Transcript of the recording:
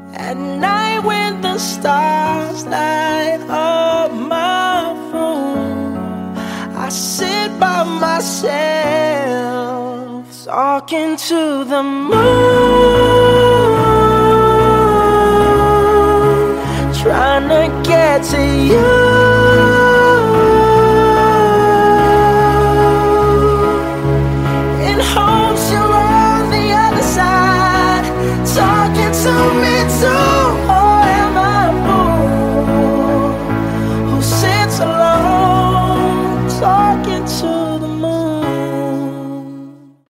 At night when the stars light up my room, I sit by myself, talking to the moon, trying to get to you. In hopes you're on the other side, talking to me too.